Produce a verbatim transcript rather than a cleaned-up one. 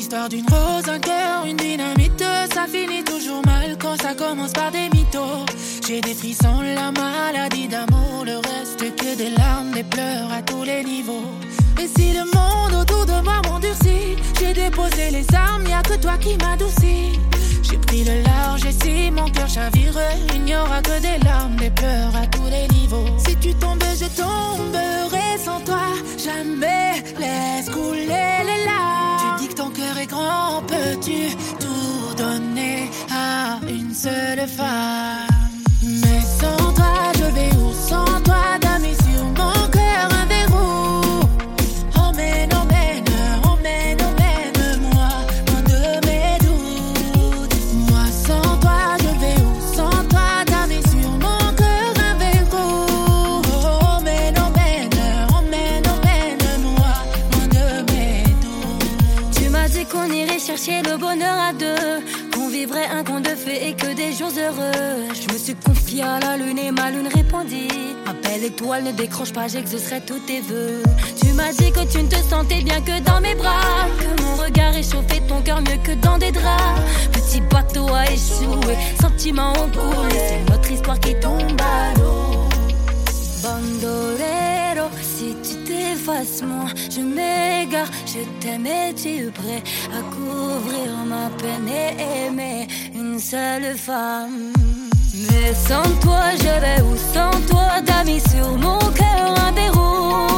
l'histoire d'une rose, un cœur, une dynamite. Ça finit toujours mal quand ça commence par des mythos. J'ai des frissons, la maladie d'amour. Le reste que des larmes, des pleurs à tous les niveaux. Et si le monde autour de moi m'endurcit, j'ai déposé les armes, y'a que toi qui m'adoucis. J'ai pris le large et si mon cœur chavirait, il n'y aura que des larmes, des pleurs à tous les niveaux. Si tu tombais, je tomberai sans toi. Jamais laisse couler les larmes. Tu dis que ton cœur est grand, peux-tu tout donner à une seule femme? Mais sans toi, je vais où? Sans toi, t'as mis sur mon cœur un verrou. Emmène, emmène, emmène, emmène-moi loin de mes doutes. Moi sans toi, je vais où? Sans toi, t'as mis sur mon cœur un verrou. Emmène, emmène, emmène, emmène-moi loin de mes doutes. Tu m'as dit qu'on irait chercher le bonheur à deux, qu'on vivrait un conte de fées et que des jours heureux. Je me suis confiée à la lune et ma lune répondit: ma belle étoile, ne décroche pas, j'exaucerai tous tes vœux. Tu m'as dit que tu ne te sentais bien que dans mes bras, que mon regard réchauffait ton cœur mieux que dans des draps. Petit bateau a échoué, sentiments ont coulé, c'est notre histoire qui tombe à l'eau. Bandolero, si tu t'effaces, moi je m'égare. Je t'aime, es-tu prêt à couvrir ma peine et aimer une seule femme? Mais sans toi, je vais où? Sans toi, t'as mis sur mon cœur un verrou.